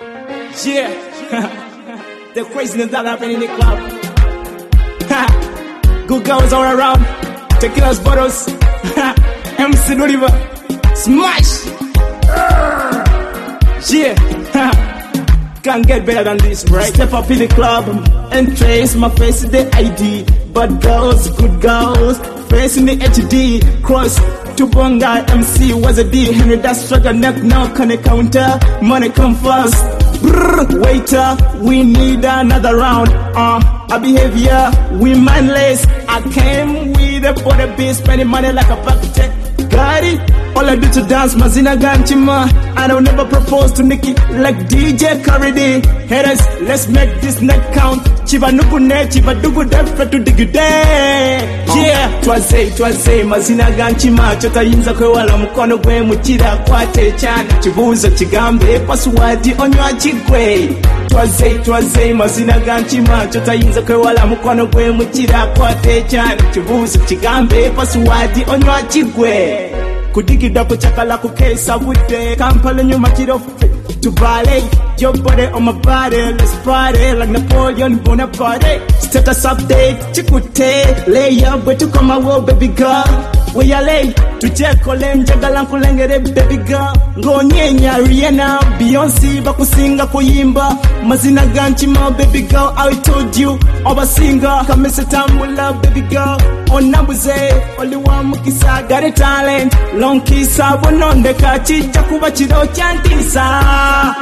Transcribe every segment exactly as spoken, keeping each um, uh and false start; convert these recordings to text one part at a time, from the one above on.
Yeah, the craziness that happen in the club. Good girls all around, tequila's bottles. M C Oliver, smash. Yeah, can't get better than this, right? Step up in the club and trace my face in the I D. Bad girls, good girls, face in the H D. Cross to Bonga, M C was a D. Henry that struggle neck now can I counter. Money come first. Brrr, waiter, we need another round. Uh, our behavior, we mindless. I came with a for the beat, spending money like a bucket. Got it? All I do to dance, Mazina Ganchima. I don't never propose to Nikki like D J Caridi. Haters, let's make this night count. Chiba nukune, chiba dugu defe to digide. Yeah, twaze, twaze, Mazina Ganchima. Chota yinza kwe wala mkono gwe mchira kwa te chana. Chibuzo chigambe, pasuwadi onyo chigwe. Twaze, twaze, Mazina Ganchima. Chota yinza kwe wala mkono gwe mchira kwa te chana. Chibuzo chigambe, pasuwadi onyo chigwe. Kudigida kuchakala kukesa wude Kampala nyuma kirofe to ballet. Your body on my body, let's party like Napoleon Bonaparte. Status update, chikute lay up, but to come out, baby girl. Where you lay? To check kolem jagala kulengere baby girl. Ngonyenya Rihanna, Beyonce bakusinga kuyimba. Mazina Ganchima baby girl, I told you oba singer. Kamese tambula baby girl. Onabuze, only one mukisa got a talent. Long kisa bononde kachicha kuba chiro chantisa.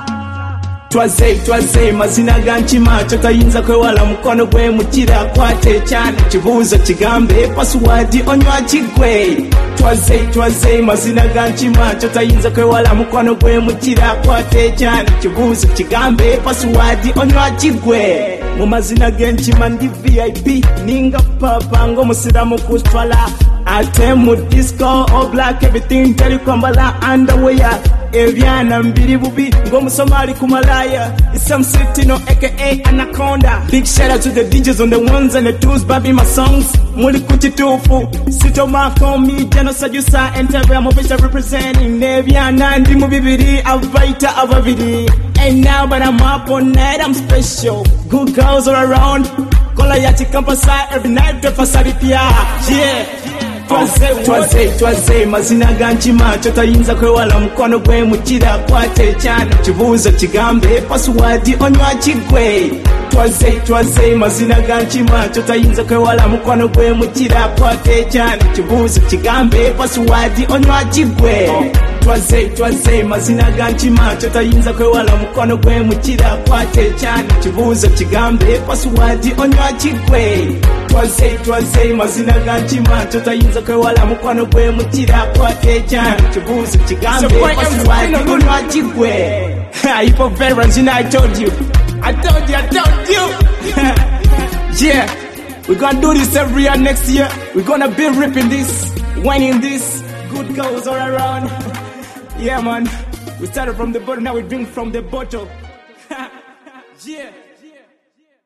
Twaze, twaze, Mazina Ganchima. Chota yinza kwe wala mkono gwe mchira kwa te chana. Chibuzo chigambe, pasuwadi onyo chigwe. Twaze, twaze, Mazina Ganchima. Chota yinza kwe wala mkono gwe mchira kwa te chana. Chibuzo chigambe, pasuwadi onyo chigwe. Mumazina Ganchima ndi V I P. Ninga papa ngo musiramu kustwala. Atemu disco, all black, everything teri kwambala underwear. Eviana mbiri bubi, ngo musomali kumalaya. It's some city no aka Anaconda. Big shout out to the D Js on the ones and the twos, baby my songs. Muli kuti tufu, sito mako mi jano sajusa. Entebra mobisha representing Eviana ndi mubibiri, avaita avaviri. And now but I'm up all night, I'm special. Good girls all around. Kola yati kampasa every night, drefasari pia. Yeah. Twaze, twaze, twaze, Mazina Ganchima. Chota yinza kwe wala mkono gwe mchira kwa te chana. Chibuzo chigambe, pasuwadi onyo chigwe. Twaze, twaze, Mazina Ganchima. Chota yinza kwe wala mkono gwe mchira kwa te chana. Chibuzo chigambe, pasuwadi onyo chigwe. Twaze, twaze, Mazina Ganchima. Chota yinza kwe wala mkono gwe mchira kwa te chana. Chibuzo chigambe, pasuwadi onyo chigwe. Twaze, twaze, Mazina Ganchima. Chota yinza kwe wala mkono gwe mchira kwa te chana. Chibuzo chigambe, pasuwadi onyo chigwe. Hippo veterans, you know I told you. I told you, I told you. Yeah, we're gonna do this every year next year. We're gonna be ripping this, winning this. Good girls all around. Yeah, man. We started from the bottom, now we drink from the bottle. Yeah.